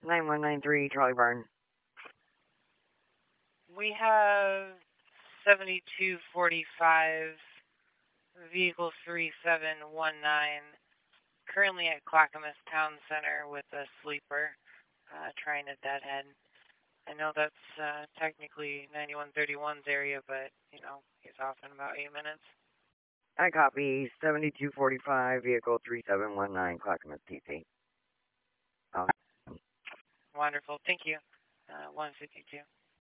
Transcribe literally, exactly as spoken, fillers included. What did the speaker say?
nine one nine three, Charlie Barn. We have seventy-two forty-five, vehicle three seven one nine, currently at Clackamas Town Center with a sleeper, uh, trying a deadhead. I know that's uh, technically ninety-one thirty-one's area, but, you know, he's off in about eight minutes. I copy seventy-two forty-five, vehicle three seven one nine, Clackamas, T C. Wonderful. Thank you. Uh, one fifty-two.